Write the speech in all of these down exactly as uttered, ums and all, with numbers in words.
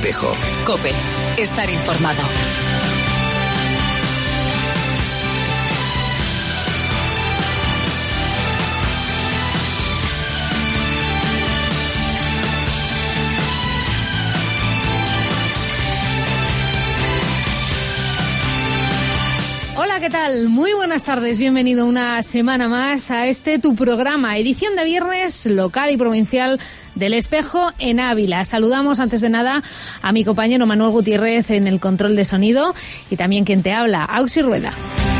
Espejo. COPE. Estar informado. Hola, ¿qué tal? Muy buenas tardes, bienvenido una semana más a este tu programa, edición de viernes local y provincial del Espejo en Ávila. Saludamos antes de nada a mi compañero Manuel Gutiérrez en el control de sonido y también quien te habla, Auxi Rueda.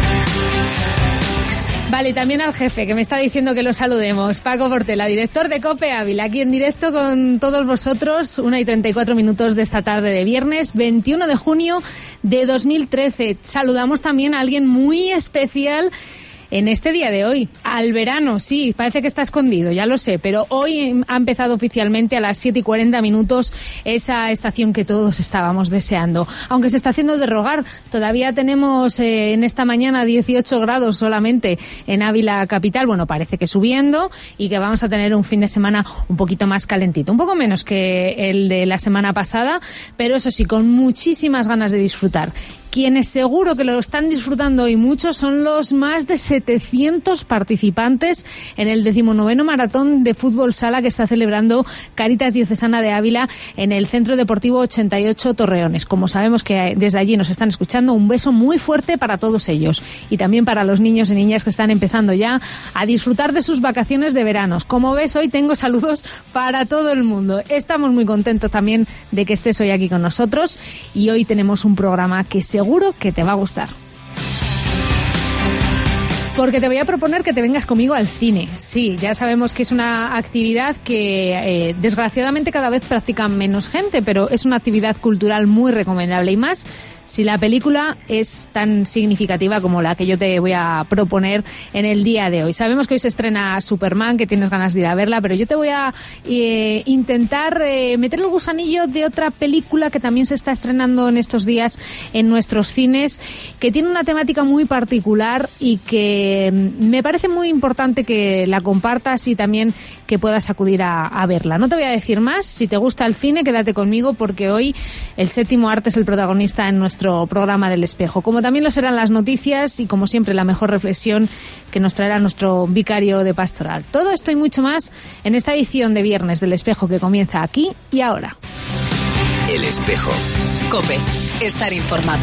Vale, y también al jefe, que me está diciendo que lo saludemos, Paco Portela, director de COPE Ávila, aquí en directo con todos vosotros, una y treinta y cuatro minutos de esta tarde de viernes, veintiuno de junio de dos mil trece. Saludamos también a alguien muy especial en este día de hoy, al verano, sí, parece que está escondido, ya lo sé, pero hoy ha empezado oficialmente a las siete y cuarenta minutos esa estación que todos estábamos deseando. Aunque se está haciendo de rogar, todavía tenemos eh, en esta mañana dieciocho grados solamente en Ávila capital, bueno, parece que subiendo y que vamos a tener un fin de semana un poquito más calentito, un poco menos que el de la semana pasada, pero eso sí, con muchísimas ganas de disfrutar. Quienes seguro que lo están disfrutando hoy mucho son los más de setecientos participantes en el decimonoveno maratón de fútbol sala que está celebrando Cáritas Diocesana de Ávila en el Centro Deportivo ochenta y ocho Torreones. Como sabemos que desde allí nos están escuchando, un beso muy fuerte para todos ellos y también para los niños y niñas que están empezando ya a disfrutar de sus vacaciones de veranos. Como ves, hoy tengo saludos para todo el mundo. Estamos muy contentos también de que estés hoy aquí con nosotros y hoy tenemos un programa que se seguro que te va a gustar. Porque te voy a proponer que te vengas conmigo al cine. Sí, ya sabemos que es una actividad que eh, desgraciadamente cada vez practican menos gente, pero es una actividad cultural muy recomendable y más si la película es tan significativa como la que yo te voy a proponer en el día de hoy. Sabemos que hoy se estrena Superman, que tienes ganas de ir a verla, pero yo te voy a eh, intentar eh, meter el gusanillo de otra película que también se está estrenando en estos días en nuestros cines, que tiene una temática muy particular y que me parece muy importante que la compartas y también que puedas acudir a, a verla. No te voy a decir más. Si te gusta el cine, quédate conmigo porque hoy el séptimo arte es el protagonista en nuestro programa del Espejo, como también lo serán las noticias y como siempre la mejor reflexión que nos traerá nuestro vicario de pastoral. Todo esto y mucho más en esta edición de viernes del Espejo que comienza aquí y ahora. El Espejo. COPE. Estar informado.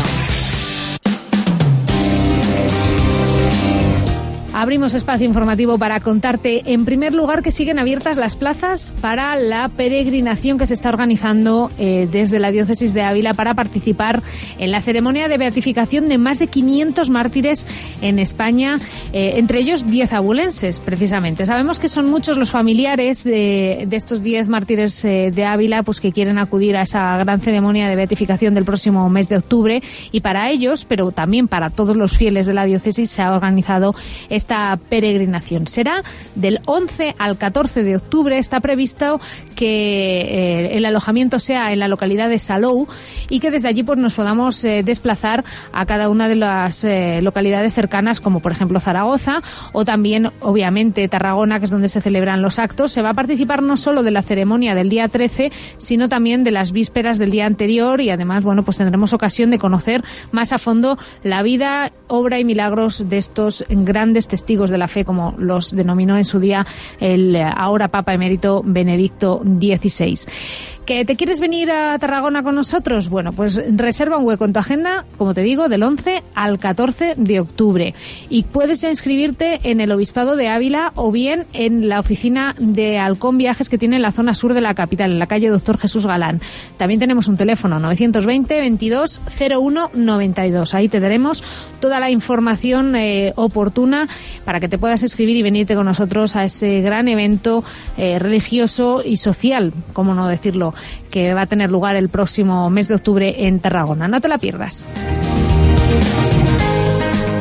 Abrimos espacio informativo para contarte, en primer lugar, que siguen abiertas las plazas para la peregrinación que se está organizando eh, desde la Diócesis de Ávila para participar en la ceremonia de beatificación de más de quinientos mártires en España, eh, entre ellos diez abulenses, precisamente. Sabemos que son muchos los familiares de, de estos diez mártires eh, de Ávila pues que quieren acudir a esa gran ceremonia de beatificación del próximo mes de octubre y para ellos, pero también para todos los fieles de la Diócesis, se ha organizado esta Esta peregrinación. Será del once al catorce de octubre. Está previsto que eh, el alojamiento sea en la localidad de Salou y que desde allí pues nos podamos eh, desplazar a cada una de las eh, localidades cercanas, como por ejemplo Zaragoza o también obviamente Tarragona, que es donde se celebran los actos. Se va a participar no solo de la ceremonia del día trece, sino también de las vísperas del día anterior y además, bueno, pues tendremos ocasión de conocer más a fondo la vida, obra y milagros de estos grandes testigos de la fe, como los denominó en su día el ahora Papa Emérito Benedicto dieciséis. ¿Que te quieres venir a Tarragona con nosotros? Bueno, pues reserva un hueco en tu agenda, como te digo, del once al catorce de octubre. Y puedes inscribirte en el Obispado de Ávila o bien en la oficina de Halcón Viajes que tiene en la zona sur de la capital, en la calle Doctor Jesús Galán. También tenemos un teléfono, novecientos veinte, veintidós, cero uno, noventa y dos. Ahí te daremos toda la información eh, oportuna para que te puedas inscribir y venirte con nosotros a ese gran evento eh, religioso y social, cómo no decirlo, que va a tener lugar el próximo mes de octubre en Tarragona. No te la pierdas.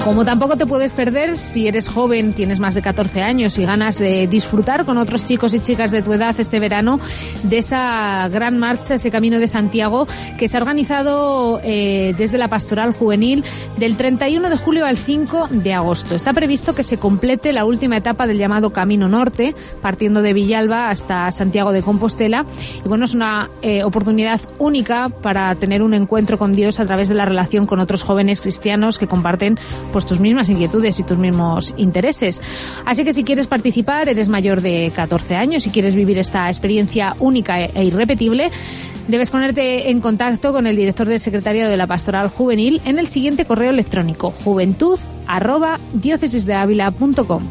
Como tampoco te puedes perder, si eres joven, tienes más de catorce años y ganas de disfrutar con otros chicos y chicas de tu edad este verano, de esa gran marcha, ese Camino de Santiago, que se ha organizado eh, desde la Pastoral Juvenil del treinta y uno de julio al cinco de agosto. Está previsto que se complete la última etapa del llamado Camino Norte, partiendo de Villalba hasta Santiago de Compostela. Y bueno, es una eh, oportunidad única para tener un encuentro con Dios a través de la relación con otros jóvenes cristianos que comparten pues tus mismas inquietudes y tus mismos intereses. Así que si quieres participar, eres mayor de catorce años y quieres vivir esta experiencia única e irrepetible, debes ponerte en contacto con el director del secretariado de la Pastoral Juvenil en el siguiente correo electrónico: juventud arroba diócesisdeavila punto com.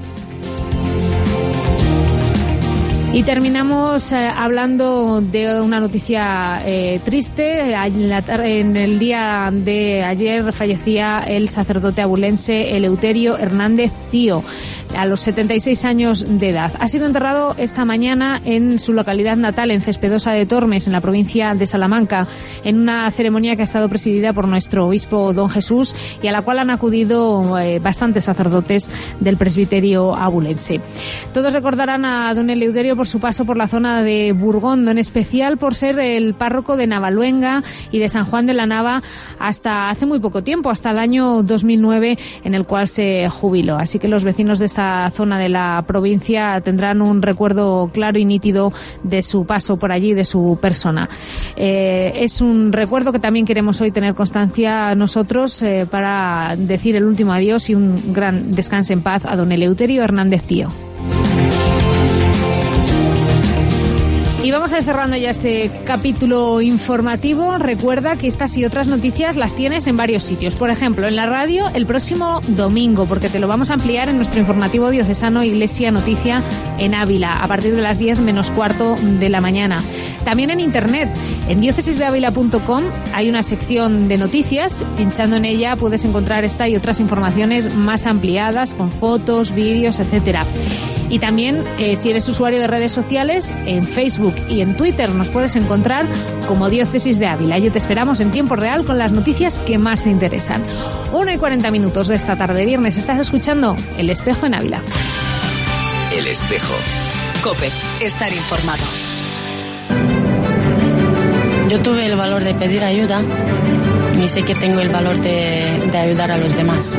Y terminamos eh, hablando de una noticia eh, triste. En, la, en el día de ayer fallecía el sacerdote abulense Eleuterio Hernández Tío, a los setenta y seis años de edad. Ha sido enterrado esta mañana en su localidad natal, en Cespedosa de Tormes, en la provincia de Salamanca, en una ceremonia que ha estado presidida por nuestro obispo don Jesús y a la cual han acudido eh, bastantes sacerdotes del presbiterio abulense. Todos recordarán a don Eleuterio por su paso por la zona de Burgondo, en especial por ser el párroco de Navaluenga y de San Juan de la Nava hasta hace muy poco tiempo, hasta el año dos mil nueve, en el cual se jubiló. Así que los vecinos de esta zona de la provincia tendrán un recuerdo claro y nítido de su paso por allí, de su persona. Eh, es un recuerdo que también queremos hoy tener constancia nosotros eh, para decir el último adiós y un gran descanse en paz a don Eleuterio Hernández Tío. Y vamos a ir cerrando ya este capítulo informativo. Recuerda que estas y otras noticias las tienes en varios sitios. Por ejemplo, en la radio el próximo domingo, porque te lo vamos a ampliar en nuestro informativo diocesano Iglesia Noticia en Ávila, a partir de las diez menos cuarto de la mañana. También en internet, en diócesis de ávila punto com hay una sección de noticias. Pinchando en ella puedes encontrar esta y otras informaciones más ampliadas, con fotos, vídeos, etcétera. Y también, eh, si eres usuario de redes sociales, en Facebook y en Twitter nos puedes encontrar como Diócesis de Ávila. Allí te esperamos en tiempo real con las noticias que más te interesan. una y cuarenta minutos de esta tarde de viernes. Estás escuchando El Espejo en Ávila. El Espejo. COPE. Estar informado. Yo tuve el valor de pedir ayuda y sé que tengo el valor de, de ayudar a los demás.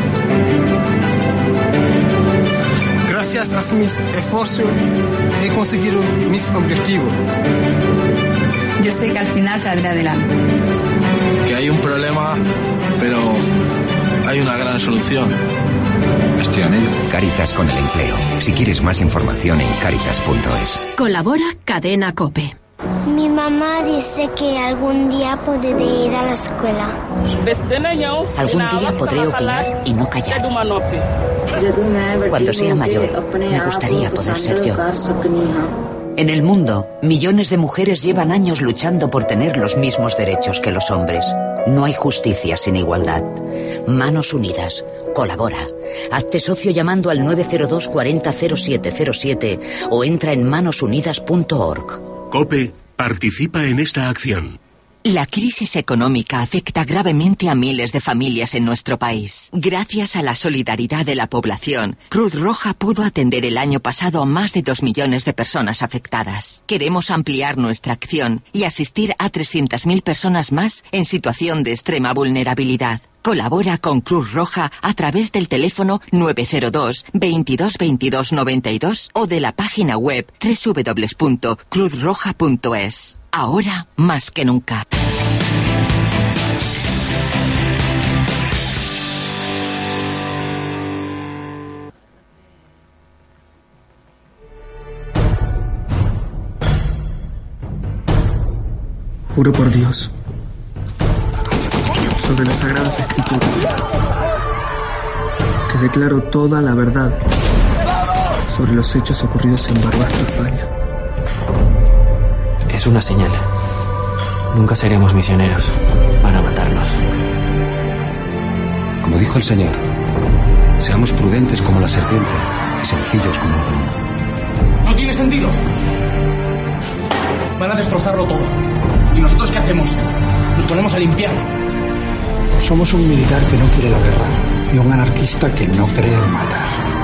Gracias a mis esfuerzos he conseguido mis objetivos. Yo sé que al final saldré adelante. Que hay un problema, pero hay una gran solución. Estoy en ello. Cáritas con el empleo. Si quieres más información en cáritas punto es. Colabora Cadena COPE. Mi mamá dice que algún día podré ir a la escuela. Algún día podré opinar y no callar. Cuando sea mayor, me gustaría poder ser yo. En el mundo, millones de mujeres llevan años luchando por tener los mismos derechos que los hombres. No hay justicia sin igualdad. Manos Unidas. Colabora. Hazte socio llamando al nueve cero dos cuarenta cero siete cero siete o entra en manos unidas punto org. COPE participa en esta acción. La crisis económica afecta gravemente a miles de familias en nuestro país. Gracias a la solidaridad de la población, Cruz Roja pudo atender el año pasado a más de dos millones de personas afectadas. Queremos ampliar nuestra acción y asistir a trescientas mil personas más en situación de extrema vulnerabilidad. Colabora con Cruz Roja a través del teléfono nueve cero dos, veintidós veintidós noventa y dos o de la página web doble u doble u doble u punto cruz roja punto es. Ahora más que nunca. Juro por Dios, sobre las Sagradas Escrituras, que declaro toda la verdad sobre los hechos ocurridos en Barbastro, España. Es una señal. Nunca seremos misioneros para matarnos. Como dijo el Señor, seamos prudentes como la serpiente y sencillos como la paloma. No tiene sentido. Van a destrozarlo todo. ¿Y nosotros qué hacemos? Nos ponemos a limpiar. Somos un militar que no quiere la guerra. y un anarquista que no cree en matar.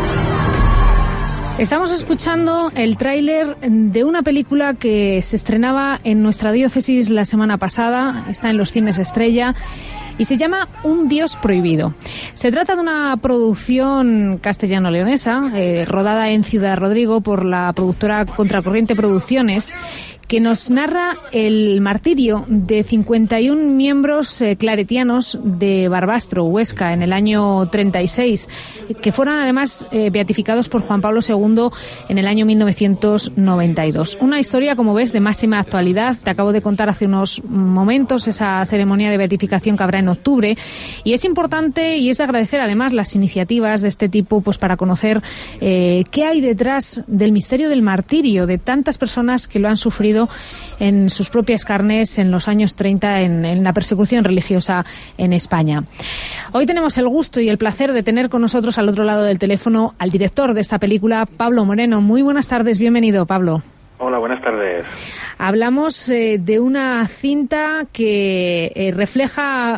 Estamos escuchando el tráiler de una película que se estrenaba en nuestra diócesis la semana pasada, está en los cines Estrella, y se llama Un Dios Prohibido. Se trata de una producción castellano-leonesa, eh, rodada en Ciudad Rodrigo por la productora Contracorriente Producciones, que nos narra el martirio de cincuenta y un miembros eh, claretianos de Barbastro, Huesca, en el año treinta y seis, que fueron además eh, beatificados por Juan Pablo segundo en el año mil novecientos noventa y dos. Una historia, como ves, de máxima actualidad. Te acabo de contar hace unos momentos esa ceremonia de beatificación que habrá en octubre, y es importante y es de agradecer además las iniciativas de este tipo, pues para conocer eh, qué hay detrás del misterio del martirio de tantas personas que lo han sufrido en sus propias carnes en los años treinta en, en la persecución religiosa en España. Hoy tenemos el gusto y el placer de tener con nosotros al otro lado del teléfono al director de esta película, Pablo Moreno. Muy buenas tardes, bienvenido, Pablo. Hola, buenas tardes. Hablamos eh, de una cinta que eh, refleja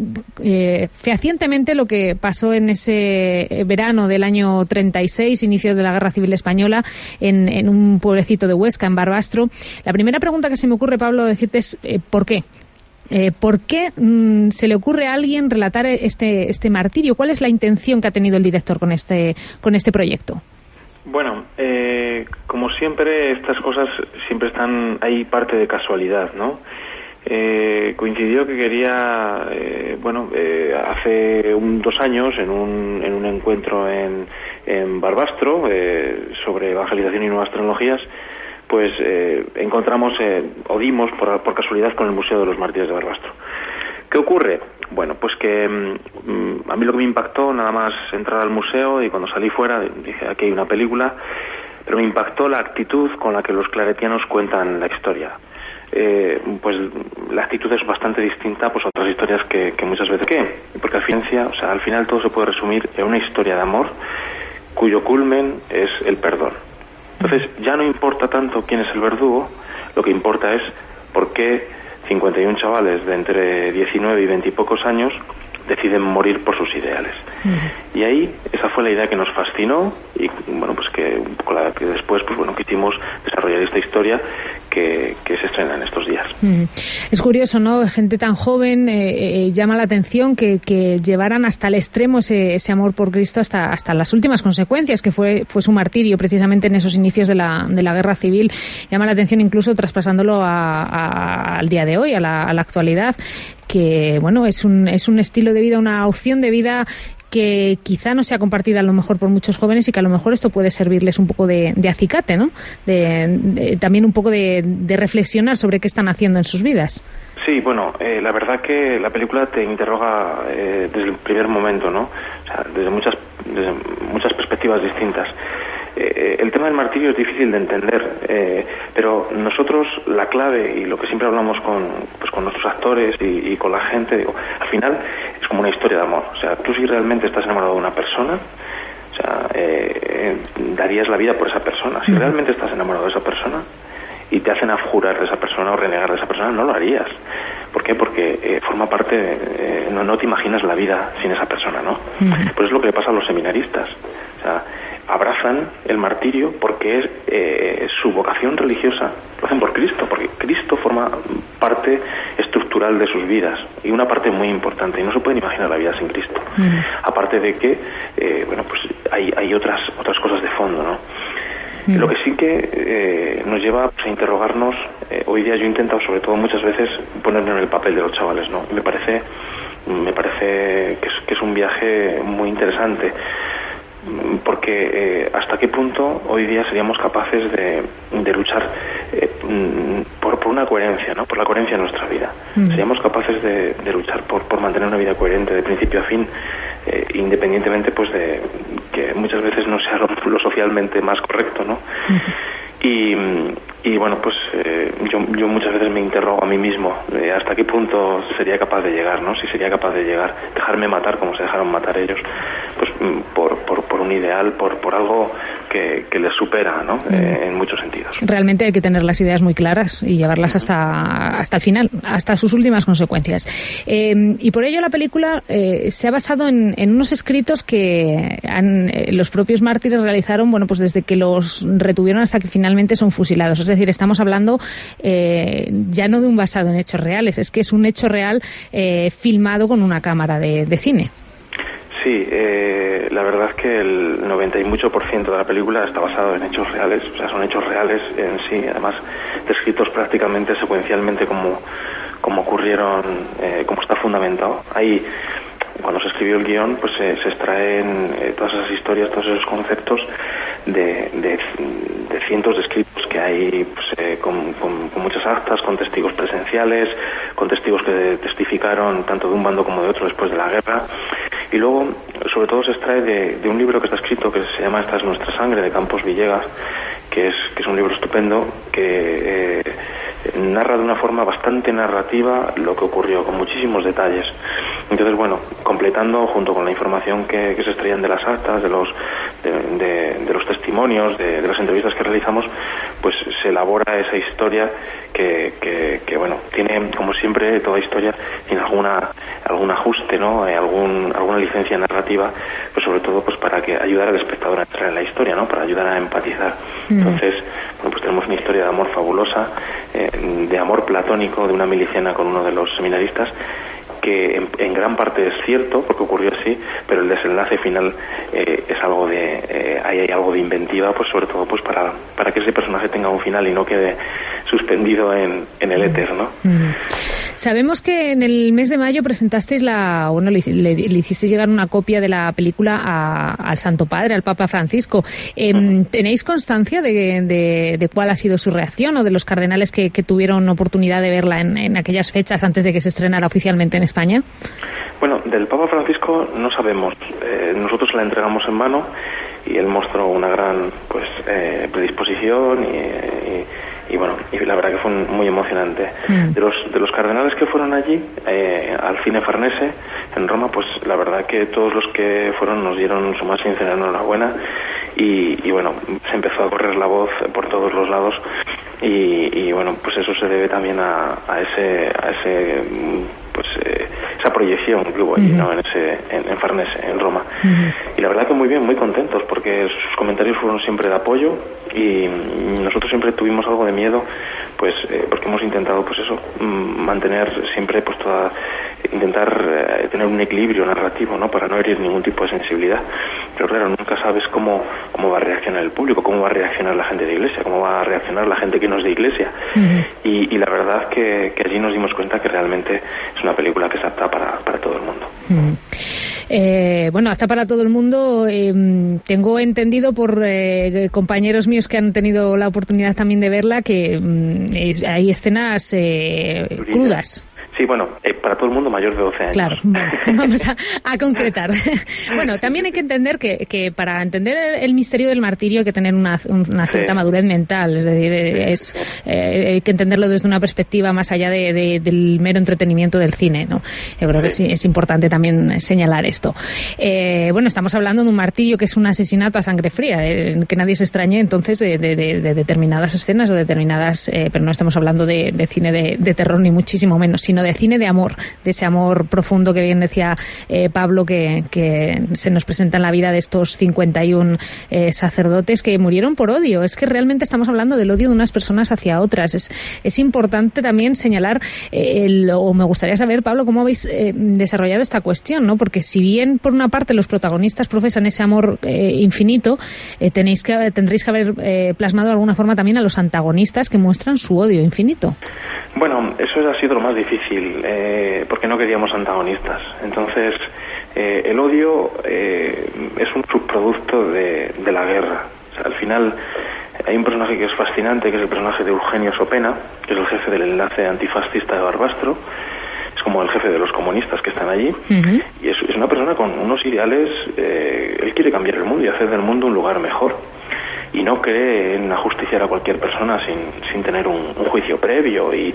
eh, fehacientemente lo que pasó en ese verano del año treinta y seis, inicio de la Guerra Civil Española, en, en un pueblecito de Huesca, en Barbastro. La primera pregunta que se me ocurre, Pablo, decirte es eh, ¿por qué? Eh, ¿Por qué mmm, se le ocurre a alguien relatar este, este martirio? ¿Cuál es la intención que ha tenido el director con este, con este proyecto? Bueno, eh, como siempre, estas cosas siempre están ahí parte de casualidad, ¿no? Eh, coincidió que quería, eh, bueno, eh, hace un, dos años en un, en un encuentro en, en Barbastro eh, sobre evangelización y nuevas tecnologías, pues eh, encontramos, eh, o dimos por, por casualidad con el Museo de los Mártires de Barbastro. ¿Qué ocurre? Bueno, pues que mmm, a mí lo que me impactó, nada más entrar al museo, y cuando salí fuera dije, aquí hay una película, pero me impactó la actitud con la que los claretianos cuentan la historia. Eh, pues la actitud es bastante distinta pues, a otras historias que, que muchas veces... ¿Qué? Porque al final, o sea, al final todo se puede resumir en una historia de amor cuyo culmen es el perdón. Entonces ya no importa tanto quién es el verdugo, lo que importa es por qué cincuenta y un chavales de entre diecinueve y veinte y pocos años deciden morir por sus ideales. Uh-huh. Y ahí esa fue la idea que nos fascinó y bueno, pues que un poco la que después pues bueno, quisimos desarrollar esta historia que, que se estrena en estos días. Uh-huh. Es curioso, ¿no? Gente tan joven, eh, eh, llama la atención que, que llevaran hasta el extremo ese, ese amor por Cristo hasta, hasta las últimas consecuencias, que fue, fue su martirio precisamente en esos inicios de la, de la Guerra Civil. Llama la atención incluso traspasándolo a, a, al día de hoy, a la, a la actualidad, que bueno, es un, es un estilo de vida, una opción de vida que quizá no sea compartida a lo mejor por muchos jóvenes y que a lo mejor esto puede servirles un poco de, de acicate, ¿no? De, de, también un poco de, de reflexionar sobre qué están haciendo en sus vidas. Sí, bueno, eh, la verdad que la película te interroga eh, desde el primer momento, ¿no? O sea, desde muchas, desde muchas perspectivas distintas. Eh, el tema del martirio es difícil de entender, eh, pero nosotros la clave y lo que siempre hablamos con, pues, con nuestros actores y, y con la gente, digo, al final es como una historia de amor. O sea, tú si realmente estás enamorado de una persona, o sea, eh, eh, darías la vida por esa persona. Si realmente estás enamorado de esa persona y te hacen abjurar de esa persona o renegar de esa persona, no lo harías. ¿Por qué? Porque eh, forma parte, de, eh, no, no te imaginas la vida sin esa persona, ¿no? Uh-huh. Pues es lo que le pasa a los seminaristas. O sea, abrazan el martirio porque es eh, su vocación religiosa, lo hacen por Cristo, porque Cristo forma parte estructural de sus vidas y una parte muy importante, y no se pueden imaginar la vida sin Cristo. Mm. Aparte de que, eh, bueno, pues hay, hay otras otras cosas de fondo, ¿no? Mm. Lo que sí que eh, nos lleva pues, a interrogarnos, eh, hoy día yo he intentado sobre todo muchas veces ponerme en el papel de los chavales, ¿no? Me parece, me parece que es, que es un viaje muy interesante. Porque eh, hasta qué punto hoy día seríamos capaces de, de luchar eh, por, por una coherencia, ¿no? Por la coherencia de nuestra vida. Mm. Seríamos capaces de, de luchar por, por mantener una vida coherente de principio a fin, eh, independientemente pues de que muchas veces no sea lo, lo socialmente más correcto, ¿no? Mm. Y, y bueno, pues eh, yo, yo muchas veces me interrogo a mí mismo de hasta qué punto sería capaz de llegar, ¿no? Si sería capaz de llegar, dejarme matar como se dejaron matar ellos, pues por, por, por un ideal, por, por algo que, que les supera, ¿no? Mm. Eh, en muchos sentidos. Realmente hay que tener las ideas muy claras y llevarlas hasta, hasta el final, hasta sus últimas consecuencias. Eh, y por ello la película eh, se ha basado en, en unos escritos que han, eh, los propios mártires realizaron, bueno, pues desde que los retuvieron hasta que finalmente son fusilados. Es decir, estamos hablando eh, ya no de un basado en hechos reales, es que es un hecho real eh, filmado con una cámara de, de cine. Sí, eh, la verdad es que el noventa y mucho por ciento de la película está basado en hechos reales, o sea, son hechos reales en sí, además descritos prácticamente secuencialmente como, como ocurrieron, eh, como está fundamentado. Ahí, cuando se escribió el guión, pues eh, se extraen eh, todas esas historias, todos esos conceptos de, de, de cientos de escritos que hay, pues, eh, con, con, con muchas actas, con testigos presenciales, con testigos que testificaron tanto de un bando como de otro después de la guerra. Y luego, sobre todo, se extrae de, de un libro que está escrito que se llama Esta es nuestra sangre, de Campos Villegas, que es, que es un libro estupendo, que eh, narra de una forma bastante narrativa lo que ocurrió, con muchísimos detalles. Entonces, bueno, completando junto con la información que, que se extraían de las actas, de los de, de, de los testimonios, de, de las entrevistas que realizamos, pues se elabora esa historia que, que, que bueno, tiene, como siempre, toda historia tiene alguna algún ajuste, ¿no? Eh, algún alguna licencia narrativa, pues sobre todo pues para que ayudar al espectador a entrar en la historia, ¿no? Para ayudar a empatizar. Mm. Entonces, bueno, pues tenemos una historia de amor fabulosa, eh, de amor platónico de una miliciana con uno de los seminaristas, que en, en gran parte es cierto porque ocurrió así, pero el desenlace final eh, es algo de eh, hay, hay algo de inventiva, pues sobre todo pues para para que ese personaje tenga un final y no quede suspendido en, en el éter, ¿no? Mm. Sabemos que en el mes de mayo presentasteis la, bueno, le, le, le hicisteis llegar una copia de la película a, al Santo Padre, al Papa Francisco. Eh, uh-huh. ¿Tenéis constancia de, de, de cuál ha sido su reacción o de los cardenales que, que tuvieron oportunidad de verla en, en aquellas fechas antes de que se estrenara oficialmente en España? Bueno, del Papa Francisco no sabemos. Eh, nosotros la entregamos en mano y él mostró una gran pues eh, predisposición y, y y bueno, y la verdad que fue muy emocionante. Mm. De los de los cardenales que fueron allí, eh, al Cine Farnese, en Roma, pues la verdad que todos los que fueron nos dieron su más sincera enhorabuena y, y bueno, se empezó a correr la voz por todos los lados y, y bueno, pues eso se debe también a, a ese a ese pues eh, esa proyección que hubo allí, uh-huh. ¿no? En ese en, en Farnese, en Roma. Uh-huh. Y la verdad que muy bien, muy contentos porque sus comentarios fueron siempre de apoyo y nosotros siempre tuvimos algo de miedo, pues eh, porque hemos intentado pues eso, mantener siempre pues toda intentar eh, tener un equilibrio narrativo, ¿no? Para no herir ningún tipo de sensibilidad. Pero claro, nunca sabes cómo cómo va a reaccionar el público, cómo va a reaccionar la gente de iglesia, cómo va a reaccionar la gente que no es de iglesia. Uh-huh. Y, y la verdad que, que allí nos dimos cuenta que realmente es una película que se apta para, para todo el mundo. Uh-huh. Eh, bueno, hasta para todo el mundo. Eh, tengo entendido por eh, compañeros míos que han tenido la oportunidad también de verla que eh, hay escenas eh, crudas. Sí, bueno, eh, para todo el mundo mayor de doce años. Claro, bueno, vamos a, a concretar. Bueno, también hay que entender que, que para entender el, el misterio del martirio hay que tener una, una cierta sí. madurez mental, es decir, es eh, hay que entenderlo desde una perspectiva más allá de, de, del mero entretenimiento del cine, ¿no? Yo creo sí. que es, es importante también señalar esto. Eh, bueno, estamos hablando de un martirio que es un asesinato a sangre fría, eh, que nadie se extrañe entonces de, de, de, de determinadas escenas o determinadas, eh, pero no estamos hablando de, de cine de, de terror ni muchísimo menos, sino de cine de amor, de ese amor profundo que bien decía eh, Pablo que, que se nos presenta en la vida de estos cincuenta y uno eh, sacerdotes que murieron por odio. Es que realmente estamos hablando del odio de unas personas hacia otras. Es, es importante también señalar, eh, el, o me gustaría saber, Pablo, cómo habéis eh, desarrollado esta cuestión, ¿no? Porque si bien por una parte los protagonistas profesan ese amor eh, infinito, eh, tenéis que, tendréis que haber eh, plasmado de alguna forma también a los antagonistas que muestran su odio infinito. Bueno, eso ha sido lo más difícil, eh, porque no queríamos antagonistas. Entonces, eh, el odio eh, es un subproducto de, de la guerra. O sea, al final, hay un personaje que es fascinante, que es el personaje de Eugenio Sopena, que es el jefe del enlace antifascista de Barbastro. Es como el jefe de los comunistas que están allí. Uh-huh. Y es, es una persona con unos ideales. Eh, él quiere cambiar el mundo y hacer del mundo un lugar mejor. Y no cree en ajusticiar a cualquier persona sin, sin tener un, un juicio previo y,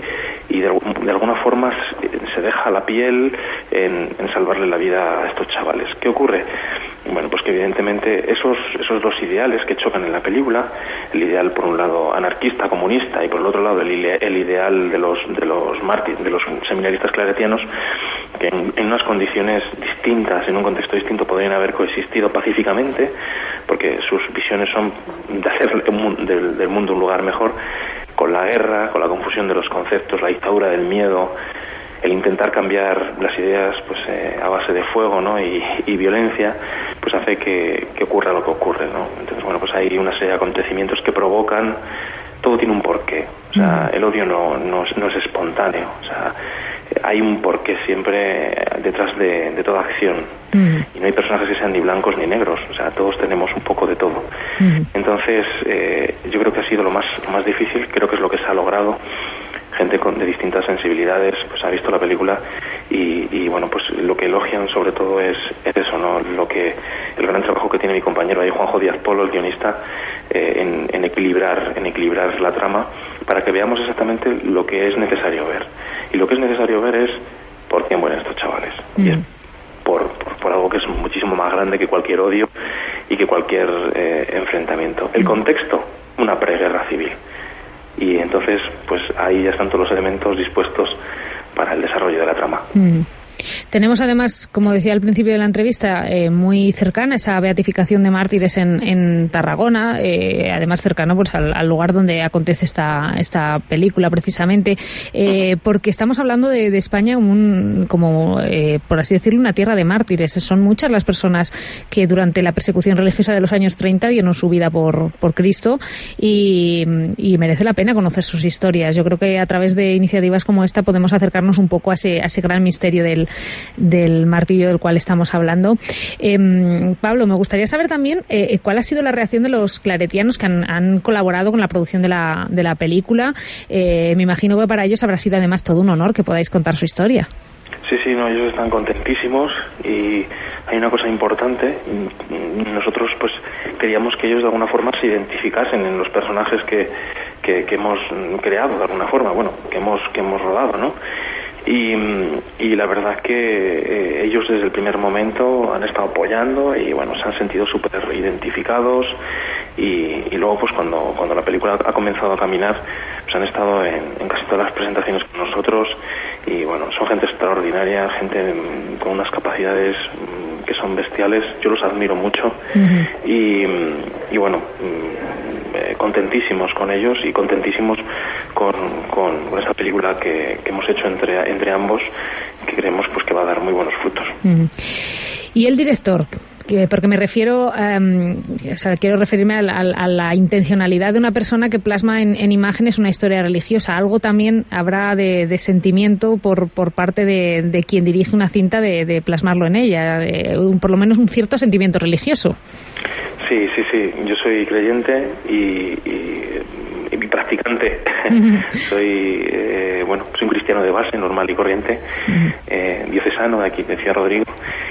y de, de alguna forma se deja la piel en, en salvarle la vida a estos chavales. ¿Qué ocurre? Bueno, pues que evidentemente esos esos dos ideales que chocan en la película, el ideal por un lado anarquista, comunista, y por el otro lado el, el ideal de los de los mártires, de los seminaristas claretianos, que en, en unas condiciones distintas, en un contexto distinto, podrían haber coexistido pacíficamente, porque sus visiones son de hacer del, del mundo un lugar mejor, con la guerra, con la confusión de los conceptos, la dictadura del miedo, el intentar cambiar las ideas pues eh, a base de fuego, ¿no? y, y violencia, pues hace que, que ocurra lo que ocurre, ¿no? Entonces, bueno, pues hay una serie de acontecimientos que provocan, todo tiene un porqué, o sea, el odio no, no, no es espontáneo, o sea, hay un porqué siempre detrás de, de toda acción, uh-huh. y no hay personajes que sean ni blancos ni negros, o sea, todos tenemos un poco de todo. Uh-huh. Entonces, eh, yo creo que ha sido lo más, lo más difícil, creo que es lo que se ha logrado. Gente con, de distintas sensibilidades pues ha visto la película y, y bueno, pues lo que elogian sobre todo es, es eso, ¿no? Lo que el gran trabajo que tiene mi compañero ahí, Juanjo Díaz Polo, el guionista, eh, en, en equilibrar en equilibrar la trama para que veamos exactamente lo que es necesario ver. Y lo que es necesario ver es por qué mueren estos chavales. Mm. Y es por, por, por algo que es muchísimo más grande que cualquier odio y que cualquier eh, enfrentamiento. El contexto, una preguerra civil. Y entonces, pues ahí ya están todos los elementos dispuestos para el desarrollo de la trama. Mm. Tenemos además, como decía al principio de la entrevista, eh, muy cercana esa beatificación de mártires en, en Tarragona, eh, además cercano pues al, al lugar donde acontece esta esta película precisamente, eh, porque estamos hablando de, de España un, como, eh, por así decirlo, una tierra de mártires. Son muchas las personas que durante la persecución religiosa de los años treinta dieron su vida por, por Cristo y, y merece la pena conocer sus historias. Yo creo que a través de iniciativas como esta podemos acercarnos un poco a ese, a ese gran misterio del del martirio del cual estamos hablando. Eh, Pablo, me gustaría saber también eh, cuál ha sido la reacción de los claretianos que han, han colaborado con la producción de la, de la película. Eh, me imagino que para ellos habrá sido además todo un honor que podáis contar su historia. Sí, sí, no, ellos están contentísimos y hay una cosa importante. Nosotros pues queríamos que ellos de alguna forma se identificasen en los personajes que, que, que hemos creado de alguna forma, bueno, que hemos, que hemos rodado, ¿no? Y, y la verdad que eh, ellos desde el primer momento han estado apoyando y bueno, se han sentido súper identificados y, y luego pues cuando, cuando la película ha comenzado a caminar pues han estado en, en casi todas las presentaciones con nosotros y bueno, son gente extraordinaria, gente con unas capacidades que son bestiales, yo los admiro mucho. Uh-huh. y, y bueno, eh, contentísimos con ellos y contentísimos con, con, con esta película que, que hemos hecho entre, entre ambos, que creemos pues que va a dar muy buenos frutos. Uh-huh. ¿Y el director? Porque me refiero, um, o sea, quiero referirme a la, a la intencionalidad de una persona que plasma en, en imágenes una historia religiosa. Algo también habrá de, de sentimiento por, por parte de, de quien dirige una cinta de, de plasmarlo en ella, de, un, por lo menos un cierto sentimiento religioso. Sí, sí, sí. Yo soy creyente y, y, y practicante. Uh-huh. soy, eh, bueno, soy un cristiano de base, normal y corriente, uh-huh. eh, diocesano de aquí, de Ciudad Rodrigo.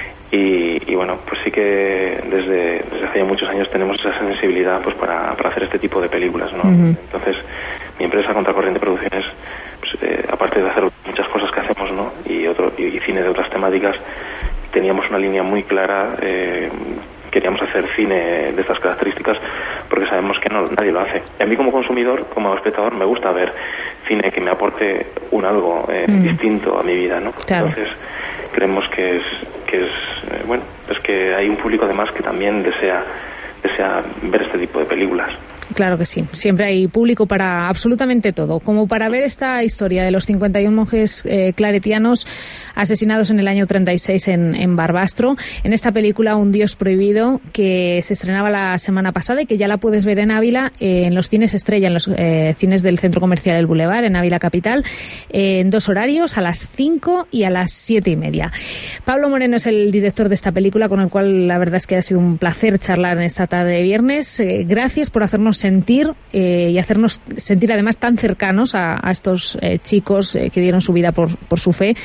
Y, y bueno, pues sí que desde, desde hace muchos años tenemos esa sensibilidad pues para, para hacer este tipo de películas, ¿no? Uh-huh. Entonces, mi empresa Contracorriente Producciones, pues, eh, aparte de hacer muchas cosas que hacemos, ¿no? Y, otro, y, y cine de otras temáticas, teníamos una línea muy clara. Eh, queríamos hacer cine de estas características porque sabemos que no, nadie lo hace. Y a mí como consumidor, como espectador, me gusta ver cine que me aporte un algo eh, mm. distinto a mi vida, ¿no? Claro. Entonces creemos que es que es eh, bueno, es que hay un público además que también desea desea ver este tipo de películas. Claro que sí, siempre hay público para absolutamente todo, como para ver esta historia de los cincuenta y uno monjes eh, claretianos asesinados en el año treinta y seis en, en Barbastro, en esta película Un Dios Prohibido, que se estrenaba la semana pasada y que ya la puedes ver en Ávila, eh, en los cines Estrella, en los eh, cines del Centro Comercial El Boulevard, en Ávila Capital, eh, en dos horarios, a las cinco y a las siete y media. Pablo Moreno es el director de esta película, con el cual la verdad es que ha sido un placer charlar en esta tarde de viernes. Eh, gracias por hacernos sentir eh, y hacernos sentir además tan cercanos a, a estos eh, chicos eh, que dieron su vida por, por su fe,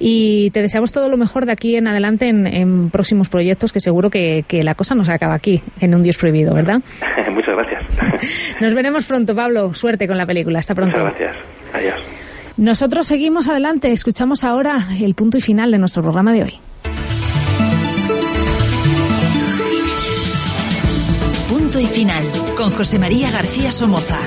y te deseamos todo lo mejor de aquí en adelante en, en próximos proyectos, que seguro que, que la cosa no se acaba aquí en Un Dios Prohibido, ¿verdad? Muchas gracias. Nos veremos pronto, Pablo, suerte con la película, hasta pronto. Muchas gracias, adiós. Nosotros seguimos adelante, escuchamos ahora el punto y final de nuestro programa de hoy. Punto y final, con José María García Somoza.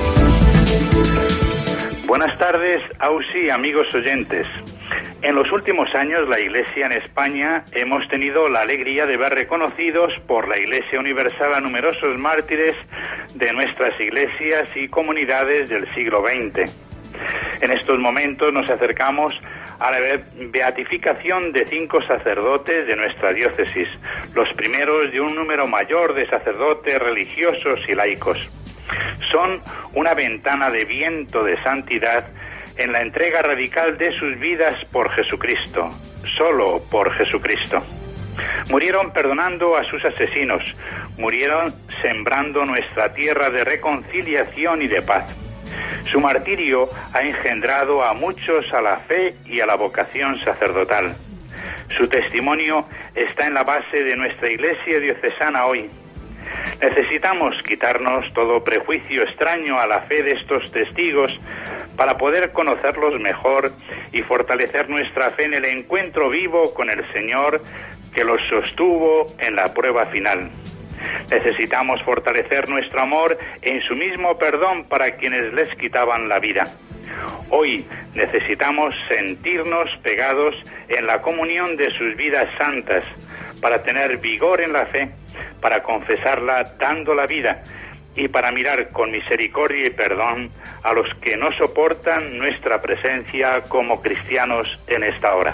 Buenas tardes, Ausi, amigos oyentes. En los últimos años, la Iglesia en España hemos tenido la alegría de ver reconocidos por la Iglesia Universal a numerosos mártires de nuestras iglesias y comunidades del siglo veinte. En estos momentos nos acercamos a la beatificación de cinco sacerdotes de nuestra diócesis, los primeros de un número mayor de sacerdotes religiosos y laicos. Son una ventana de viento de santidad en la entrega radical de sus vidas por Jesucristo, solo por Jesucristo. Murieron perdonando a sus asesinos, murieron sembrando nuestra tierra de reconciliación y de paz. Su martirio ha engendrado a muchos a la fe y a la vocación sacerdotal. Su testimonio está en la base de nuestra Iglesia diocesana hoy. Necesitamos quitarnos todo prejuicio extraño a la fe de estos testigos para poder conocerlos mejor y fortalecer nuestra fe en el encuentro vivo con el Señor que los sostuvo en la prueba final. Necesitamos fortalecer nuestro amor en su mismo perdón para quienes les quitaban la vida. Hoy necesitamos sentirnos pegados en la comunión de sus vidas santas para tener vigor en la fe, para confesarla dando la vida y para mirar con misericordia y perdón a los que no soportan nuestra presencia como cristianos en esta hora.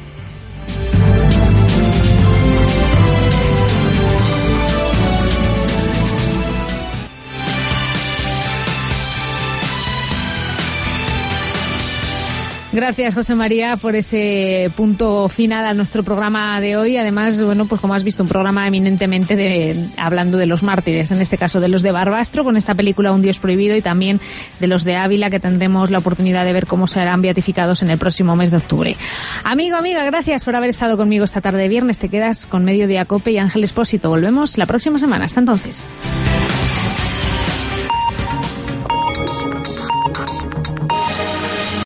Gracias, José María, por ese punto final a nuestro programa de hoy. Además, bueno, pues como has visto, un programa eminentemente de, hablando de los mártires, en este caso de los de Barbastro, con esta película Un Dios Prohibido, y también de los de Ávila, que tendremos la oportunidad de ver cómo serán beatificados en el próximo mes de octubre. Amigo, amiga, gracias por haber estado conmigo esta tarde de viernes. Te quedas con Mediodía Cope y Ángel Expósito. Volvemos la próxima semana. Hasta entonces.